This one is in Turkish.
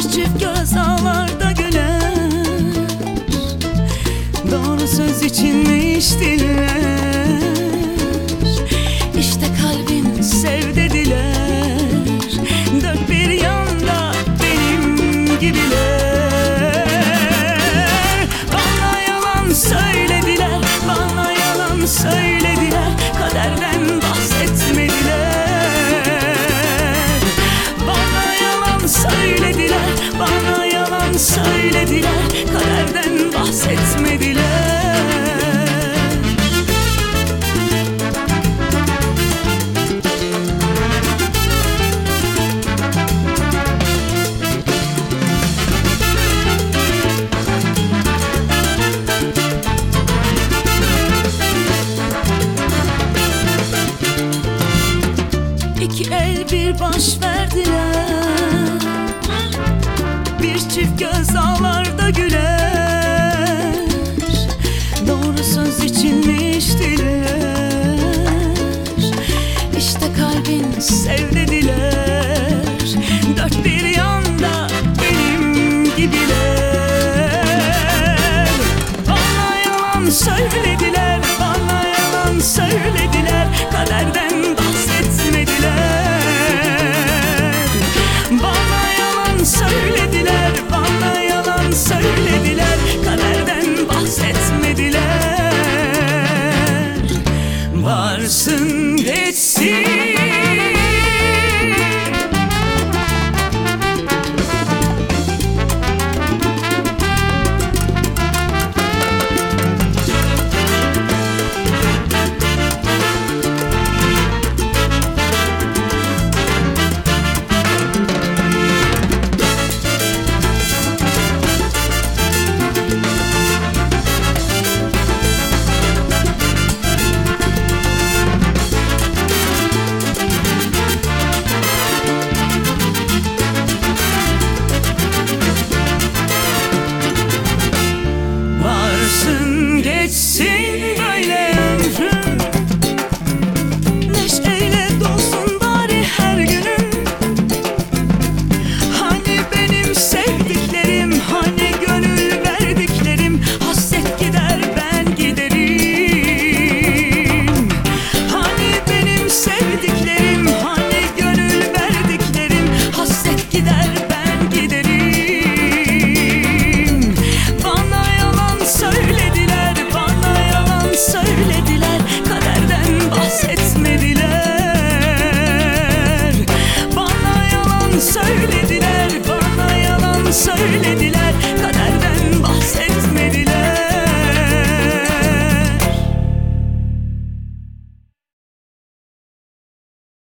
çift göz ağlarda güler, doğru söz içinmiş diller. İşte kalbin sev dediler, dört bir yanda benim gibiler. Bana yalan söylediler, bana yalan söylediler, kaderden bahsetmediler. Bana yalan söylediler, bana yalan söylediler, kaderden bahsetmediler. İki el bir baş verdiler, bir çift göz ağlarda güler, doğru söz içinmiş diller. İşte kalbin sev dediler, dört bir yanda benim gibiler. Bana yalan söylediler, bana yalan söylediler, kaderden bahsetmediler. Bana yalan söylediler, bana yalan söylediler, kaderden bahsetmediler. Varsın geçsin. Geçsin böyle ömrüm, neşeyle dolsun bari her günüm. Hani benim sevdiklerim, hani gönül verdiklerim, hasret gider ben giderim. Hani benim sevdiklerim, hani gönül verdiklerim, hasret gider ben giderim. Bana yalan söylediler, söylediler, kaderden bahsetmediler. Bana yalan söylediler, bana yalan söylediler,